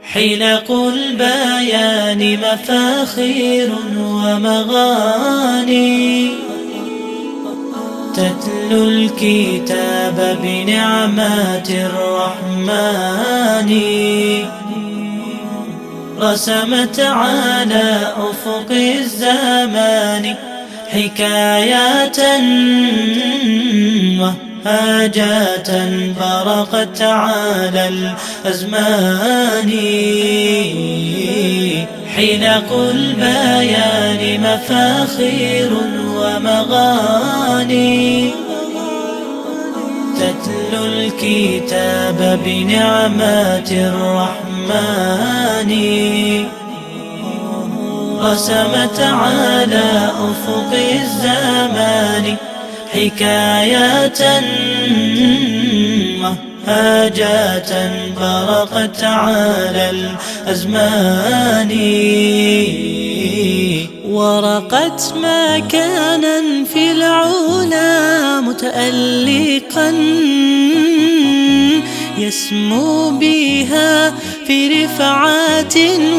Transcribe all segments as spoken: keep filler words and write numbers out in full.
حلق البيان مفاخير ومغاني، تتلو الكتاب بنعمات الرحمن، رسمت على أفق الزمان حكايات وهاجات برقت على الأزمان. حلق البيان مفاخير ومغاني، تتلو الكتاب بنعمات الرحمن، رسمت على أفق الزمان حكايات وهاجات برقت على الأزمان. ورقت مكانا في العلا متألقا، يسمو بها في رفعات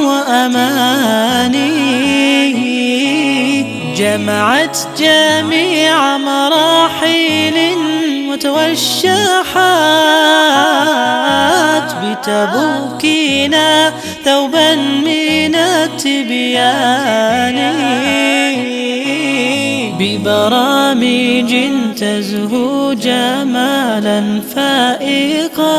وأماني، جمعت جميع مراحل وتوشحات بتبوكنا ثوبا من التبيان، ببرامج تزهو جمالا فائقا،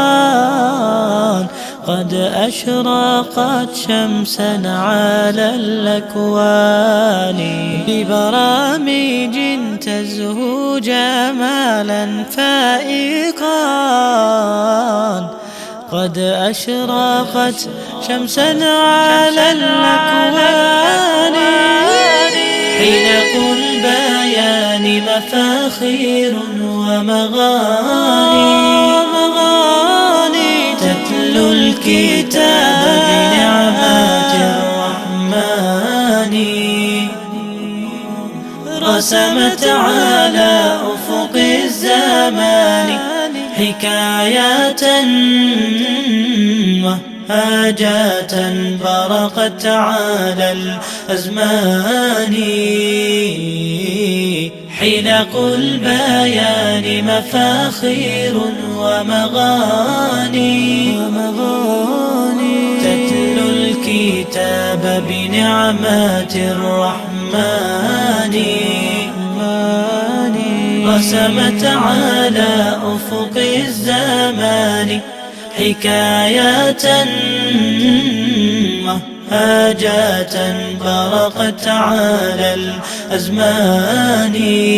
قد أشرقت شمسا على الأكوان. ببرامج تزهو جمالا فائقا، قد أشرقت شمسا على الأكوان. حلق البيان مفاخير ومغاني، تتلو الكتاب بنعمات الرحمن، رسمت على أفق الزمان حكايات وهاجات برقت على الأزمان. حلق البيان مفاخير ومغاني، تتلو الكتاب بنعمات الرحمن، رسمت على أفق الزمان حكايات وهاجات برقت على الأزمان.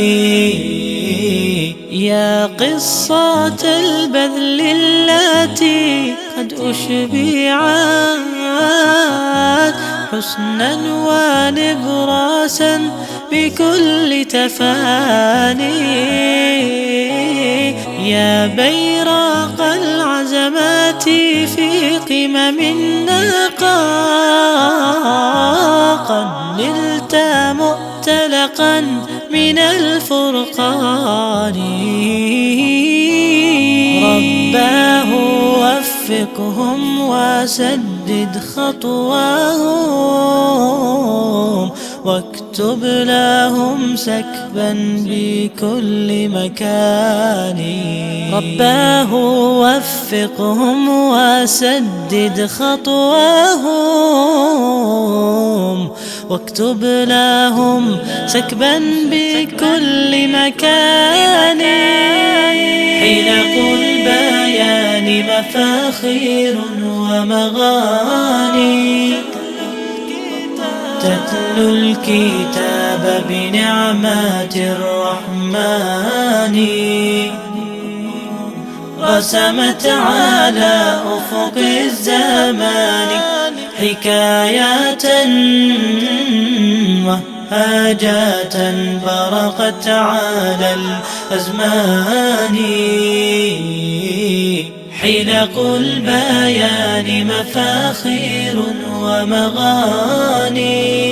يا قصة البذل التي قد أشبعت حسنا ونبراسا بكل تفاني، يا بيراق العزمات في قمم النقاء، نلت مؤتلقا من الفرقان. رباه وفقهم وسدد خطواهم، واكتب لهم سكبا بكل مكان. رباه وفقهم وسدد خطواهم، واكتب لهم سكبا بكل مكان. حلق البيان مفاخير ومغاني، تتلو الكتاب بنعمات الرحمن، رسمت على أفق الزمان حكايات وهاجات برقت على الأزمان. حلق البيان مفاخير ومغاني،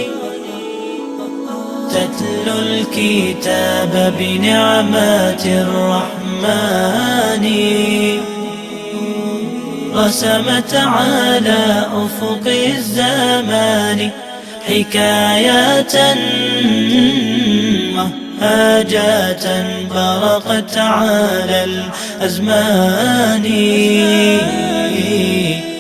تتلو الكتاب بنعمات الرحمن، رسمت على أفق الزمان حكايات وهاجات برقت على الأزمان.